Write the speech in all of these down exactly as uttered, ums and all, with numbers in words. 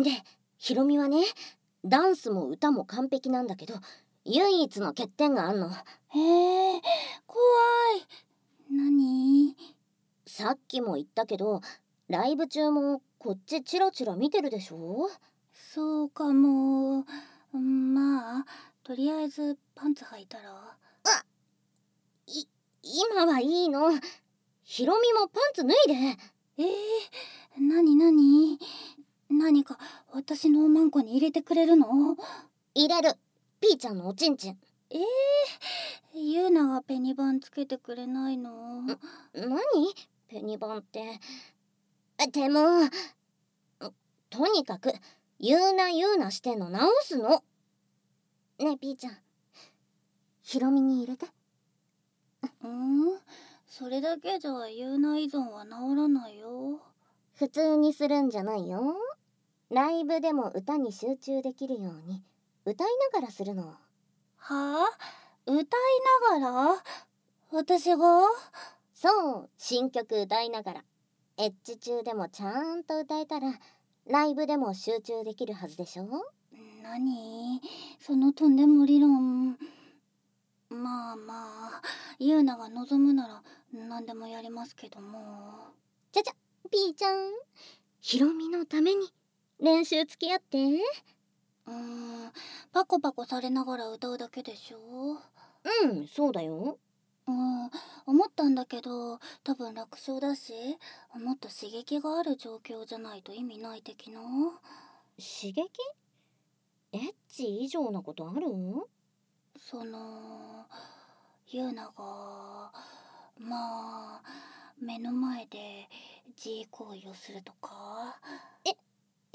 で、ヒロミはね、ダンスも歌も完璧なんだけど、唯一の欠点があんの。 へえ、怖い。何？ さっきも言ったけど、ライブ中もこっちチラチラ見てるでしょ。 そうかも。まあ、とりあえずパンツ履いたら。 あ、い、今はいいの。ヒロミもパンツ脱いで。 えー、なになに？何か私のおまんこに入れてくれるの？ 入れる。ピーちゃんのおちんちん。 えー、ユーナがペニバンつけてくれないの？ な、何？ペニバンって。でも、とにかく、言うな言うなしてんの直すの。ねえピーちゃん、ヒロミに入れて。 うん？それだけじゃユーナ依存は治らないよ。 普通にするんじゃないよ。ライブでも歌に集中できるように歌いながらするの。 はあ？歌いながら？私が？ そう、新曲歌いながら。エッチ中でもちゃんと歌えたらライブでも集中できるはずでしょ。 何？そのとんでも理論。まあまあ、ユーナが望むなら何でもやりますけども。 ちゃちゃ、ピーちゃん、ヒロミのために練習付き合って。 うーん、パコパコされながら歌うだけでしょ。 うん、そうだよ。 うん、思ったんだけど、多分楽勝だし、もっと刺激がある状況じゃないと意味ない的な。 刺激？エッチ以上なことある？ その、ユーナが、まあ、目の前で自慰行為をするとか。 え、えー、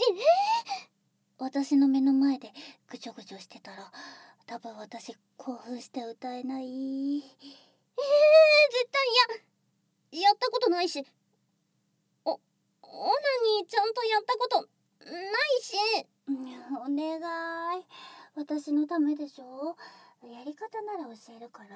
私の目の前でぐちょぐちょしてたら、多分私興奮して歌えない。えー、 えー、絶対や、やったことないし、お、オナニーちゃんとやったことないし。 お願い、私のためでしょ。やり方なら教えるから。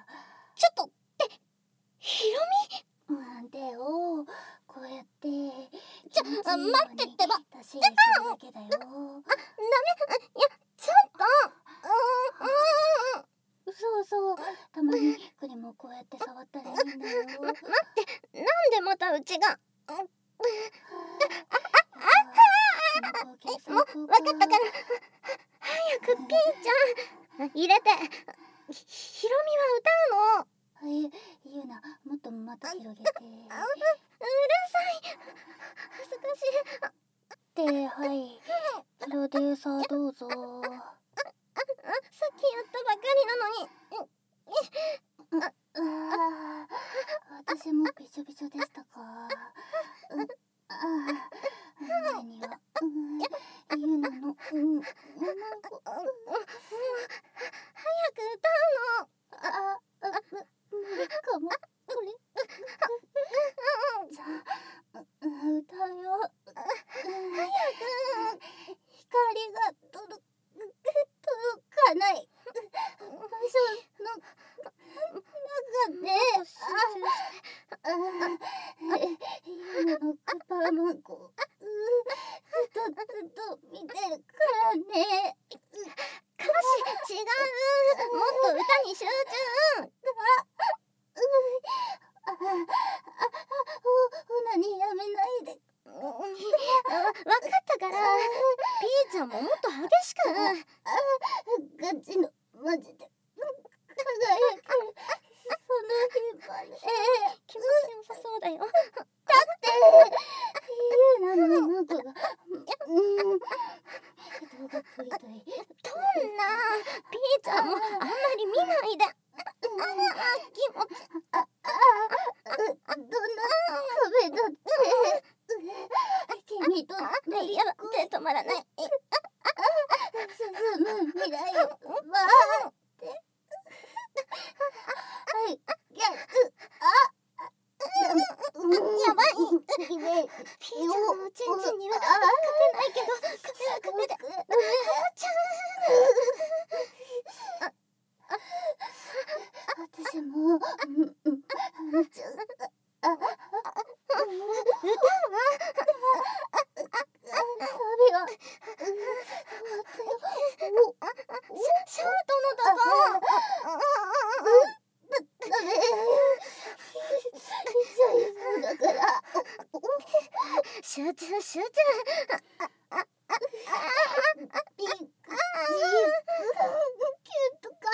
ちょっとってヒロミ。 うん、でをこうやってちょ、待ってってば。 出し入れするだけだよ。あ、ダメ。 いや、ちょっと。うーん、 そうそう、たまにクリもこうやって触ったらいいんだよ。 待って、なんでまたうちが。あ、あ、あ、もう分かったから早くピーちゃん入れて。ヒロミは歌うの。 はい、ユーナ、もっとまた広げて。う、うるさい、恥ずかしい。 で、はい、プロデューサーどうぞ。 さっきやったばかりなのに。 ああ、私もびしょびしょでしたか。うん、ああ、前には、うん、ユーナの、うん、おまんこ。早く歌うの。 ああ、無理かも。これ。じゃあ、歌うよ。早く。光が届かない場所の中で、ああ、ユーナのクパーマンコをずっとずっと見てるからね。 歌詞違う。もっと歌に集中。 ああ、オナニーやめないで。 わ、わかったから。ピーちゃんももっと激しく。 ガチのマジで輝けるその日まで。 気持ちよさそうだよ。 だってユーナのマンコが、うん、人がプリプリ。 そんな、ピーちゃんもあんまり見ないで。ああ、気持ち。 ああ、どんな壁だって君とね、やば、手止まらない。 進む未来を待ってはい、ゲッツ。あ、 やばい。ピーちゃんのおちんちんには勝てないけど、勝てる勝てる。あーちゃん。 私も、うん、ちょっと、あ、 歌はサビが集中集中。 ピンク、ジープ、キュートか。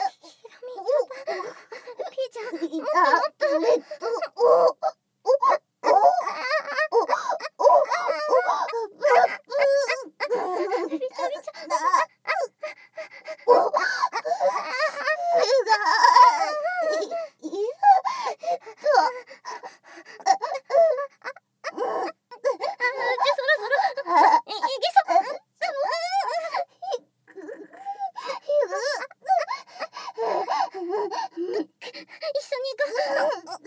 ピーちゃん、 いた、レッド、お、お、お、お、お、ブラップ、 びちゃびちゃ。 お、が、い、いざ、えっと、 じゃそろそろ、い、いけそう。一緒に行こう。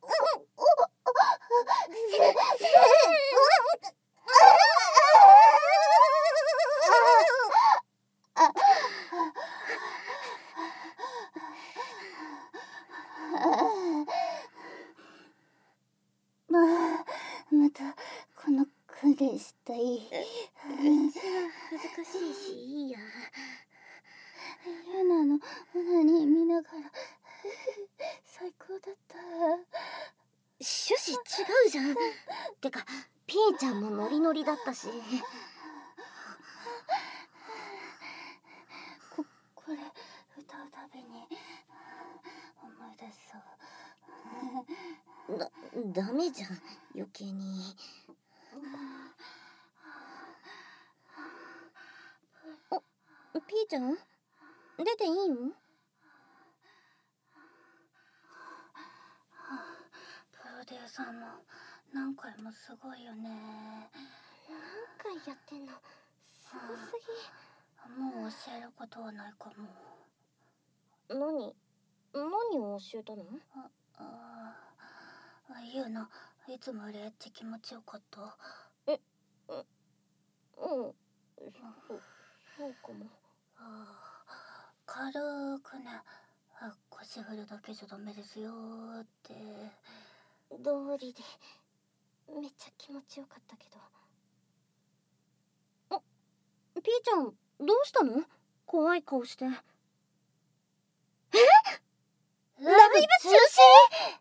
まあ、またこの訓練したい。 うちは恥ずかしいしいいや。 ユナのオナニー見ながら最高だった。 趣旨違うじゃん。てかピーちゃんもノリノリだったし。 こ、これ歌うたびに思い出そう。 だ、ダメじゃん、余計に。お、ピーちゃん出ていいの？ プロデューサーも何回もすごいよね。 何回やってんの？すごすぎ。もう教えることはないかも。 何？何を教えたの？ あ、あユナ、いつもよりエッチ気持ちよかった。 え、う、うん、そ、そうかも。 あ、軽くね、あ、腰振るだけじゃダメですよって。 道理でめっちゃ気持ちよかったけど。あ、ピーちゃんどうしたの？怖い顔して。え？ライブ中止？